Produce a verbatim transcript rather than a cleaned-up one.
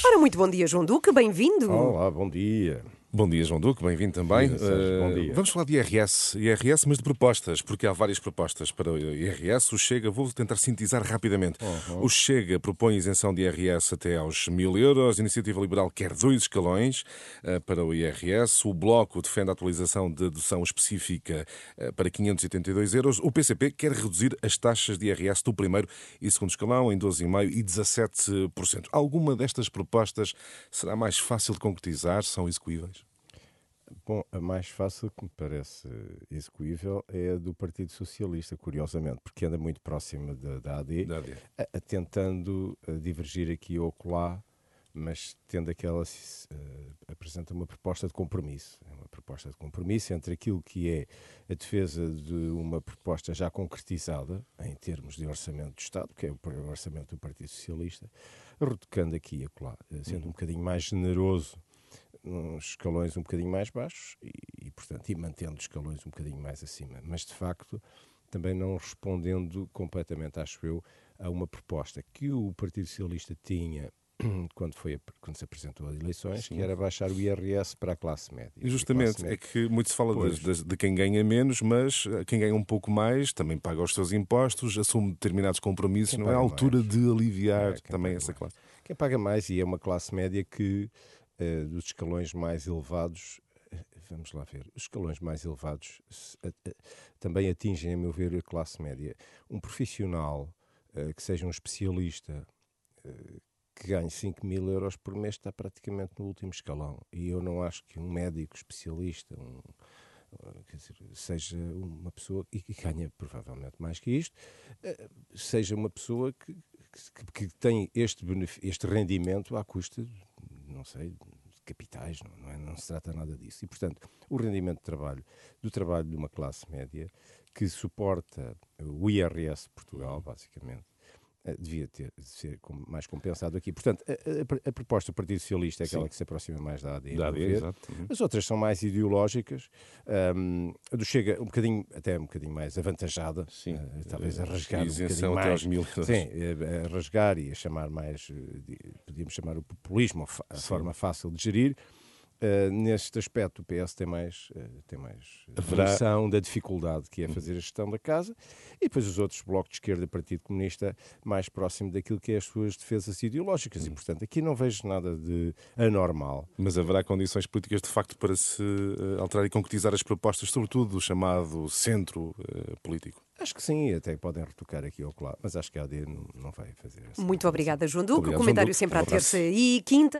Ora, muito bom dia, João Duque, bem-vindo. Olá, bom dia. Bom dia, João Duque, bem-vindo também. Bom dia, Sérgio, bom dia. Uh, vamos falar de I R S, I R S, mas de propostas, porque há várias propostas para o I R S. O Chega, vou tentar sintetizar rapidamente. Uhum. O Chega propõe isenção de I R S até aos mil euros. A Iniciativa Liberal quer dois escalões uh, para o I R S. O Bloco defende a atualização de dedução específica uh, para quinhentos e oitenta e dois euros. O P C P quer reduzir as taxas de I R S do primeiro e segundo escalão em doze vírgula cinco por cento e dezassete por cento. Alguma destas propostas será mais fácil de concretizar? São execuíveis? Bom, a mais fácil que me parece execuível é a do Partido Socialista, curiosamente, porque anda muito próxima da, da A D, Da A D. A, a, tentando a divergir aqui ou acolá, mas tendo aquela, uh, apresenta uma proposta de compromisso. É uma proposta de compromisso entre aquilo que é a defesa de uma proposta já concretizada, em termos de orçamento do Estado, que é o orçamento do Partido Socialista, retocando aqui e acolá, sendo um bocadinho mais generoso uns escalões um bocadinho mais baixos e, e, portanto, e mantendo os escalões um bocadinho mais acima. Mas, de facto, também não respondendo completamente, acho eu, a uma proposta que o Partido Socialista tinha quando, foi, quando se apresentou às eleições, Sim. que era baixar o I R S para a classe média. E justamente, classe média. É que muito se fala de, de, de quem ganha menos, mas quem ganha um pouco mais também paga os seus impostos, assume determinados compromissos, quem não é a altura mais. de aliviar é, também essa mais. classe. Quem paga mais, e é uma classe média que Uh, dos escalões mais elevados, uh, vamos lá ver, os escalões mais elevados uh, uh, também atingem, a meu ver, a classe média. Um profissional uh, que seja um especialista uh, que ganhe cinco mil euros por mês está praticamente no último escalão. E eu não acho que um médico especialista, um, uh, quer dizer, seja uma pessoa, e que ganha provavelmente mais que isto, uh, seja uma pessoa que, que, que tem este, este rendimento à custa de, não sei, de capitais, não, não, é, não se trata nada disso. E, portanto, o rendimento de trabalho, do trabalho de uma classe média que suporta o I R S de Portugal, basicamente, devia ter, de ser mais compensado aqui. Portanto, a, a, a proposta do Partido Socialista é aquela Sim. que se aproxima mais da A D. Da A D, exato. Uhum. As outras são mais ideológicas. Um, a do Chega, um bocadinho, até um bocadinho mais avantajada. Sim. Uh, talvez a rasgar um bocadinho até mais. Aos mil euros. Sim, a, a rasgar e a chamar mais, podíamos chamar o populismo, a Sim. forma fácil de gerir. Uh, neste aspecto o P S tem mais, uh, tem mais noção da dificuldade que é fazer a gestão da casa, e depois os outros, Bloco de Esquerda e Partido Comunista, mais próximo daquilo que é as suas defesas ideológicas, e portanto aqui não vejo nada de anormal. Mas haverá condições políticas de facto para se uh, alterar e concretizar as propostas, sobretudo do chamado centro uh, político? Acho que sim, até podem retocar aqui ou lá, mas acho que a A D não, não vai fazer essa. Muito obrigada, João Duque. Obrigado, O comentário João Duque. sempre Um à terça e quinta.